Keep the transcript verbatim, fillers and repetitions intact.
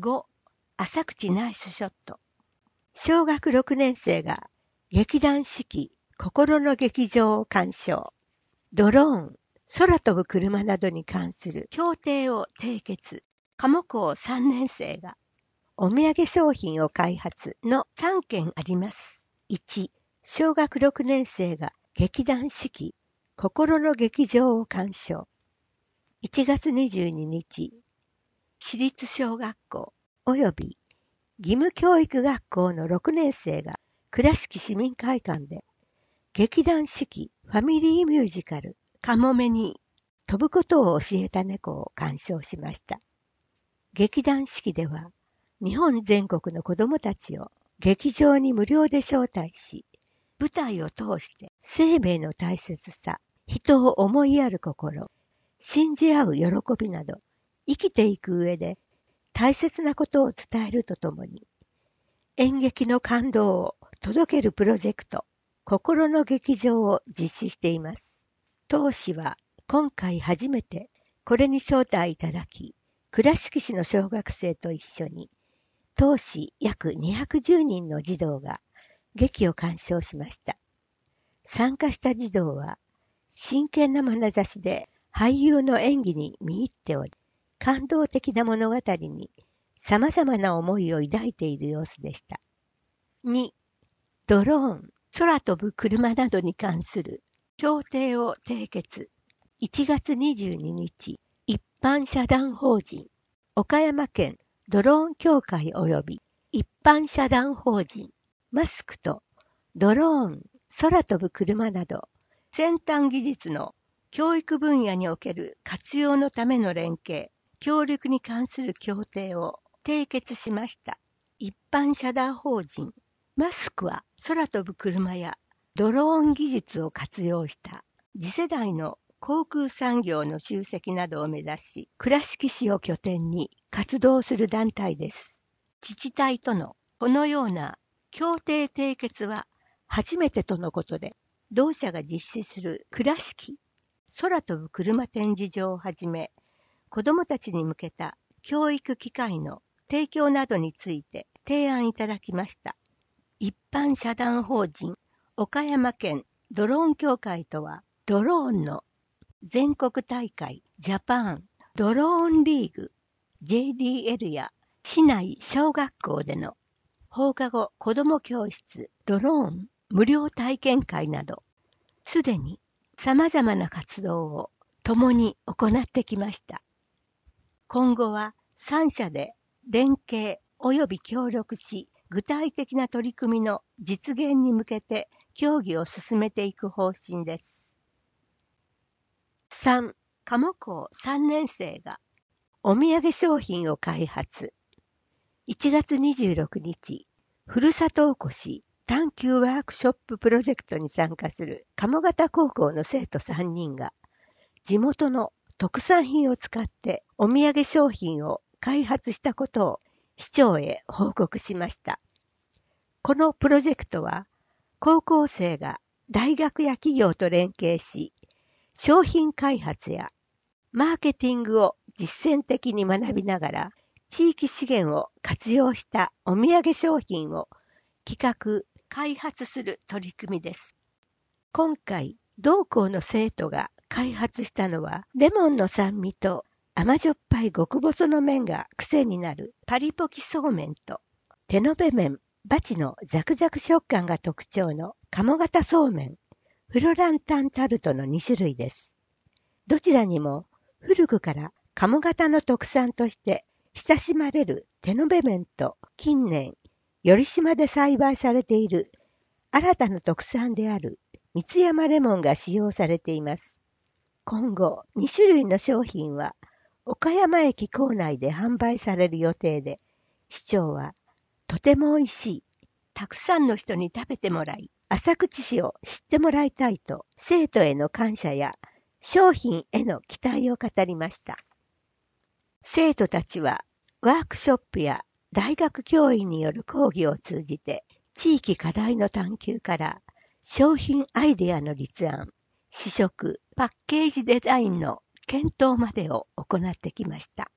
ご、浅口ナイスショット。小学ろくねん生が劇団四季心の劇場を鑑賞。ドローン、空飛ぶ車などに関する協定を締結。鴨校さんねん生がお土産商品を開発のさんけんあります。いち、小学ろくねん生が劇団四季心の劇場を鑑賞。いちがつにじゅうににち、私立小学校及び義務教育学校のろくねん生が倉敷市民会館で劇団四季ファミリーミュージカルかもめに飛ぶことを教えた猫を鑑賞しました。劇団四季では日本全国の子どもたちを劇場に無料で招待し、舞台を通して生命の大切さ、人を思いやる心、信じ合う喜びなど生きていく上で大切なことを伝えるとともに、演劇の感動を届けるプロジェクト、心の劇場を実施しています。当市は今回初めてこれに招待いただき、倉敷市の小学生と一緒に、当市約にひゃくじゅうにんの児童が劇を鑑賞しました。参加した児童は真剣な眼差しで俳優の演技に見入っており、感動的な物語に様々な思いを抱いている様子でした。に、ドローン、空飛ぶ車などに関する協定を締結。いちがつにじゅうににち、一般社団法人、岡山県ドローン協会及び一般社団法人、マスクとドローン、空飛ぶ車など、先端技術の教育分野における活用のための連携、協力に関する協定を締結しました。一般社団法人、マスクは空飛ぶ車やドローン技術を活用した次世代の航空産業の集積などを目指し、倉敷市を拠点に活動する団体です。自治体とのこのような協定締結は初めてとのことで、同社が実施する倉敷空飛ぶ車展示場をはじめ、子どもたちに向けた教育機会の提供などについて提案いただきました。一般社団法人岡山県ドローン協会とは、ドローンの全国大会ジャパンドローンリーグ ジェイディーエル や市内小学校での放課後子ども教室ドローン無料体験会など、すでに様々な活動を共に行ってきました。今後はさん社で連携及び協力し、具体的な取り組みの実現に向けて協議を進めていく方針です。さん、鴨校さんねん生がお土産商品を開発。いちがつにじゅうろくにち、ふるさとおこし探究ワークショッププロジェクトに参加する鴨方高校の生徒さんにんが、地元の特産品を使ってお土産商品を開発したことを市長へ報告しました。このプロジェクトは、高校生が大学や企業と連携し、商品開発やマーケティングを実践的に学びながら、地域資源を活用したお土産商品を企画、開発する取り組みです。今回、同校の生徒が開発したのは、レモンの酸味と甘じょっぱい極細の麺が癖になるパリポキそうめんと、手延べ麺、バチのザクザク食感が特徴の鴨型そうめん、フロランタンタルトのにしゅるいです。どちらにも古くから鴨型の特産として親しまれる手延べ麺と近年、頼島で栽培されている新たな特産である三ツ山レモンが使用されています。今後、にしゅるいの商品は岡山駅構内で販売される予定で、市長はとても美味しい、たくさんの人に食べてもらい、浅口市を知ってもらいたいと生徒への感謝や商品への期待を語りました。生徒たちはワークショップや大学教員による講義を通じて地域課題の探求から商品アイデアの立案、試食、パッケージデザインの検討までを行ってきました。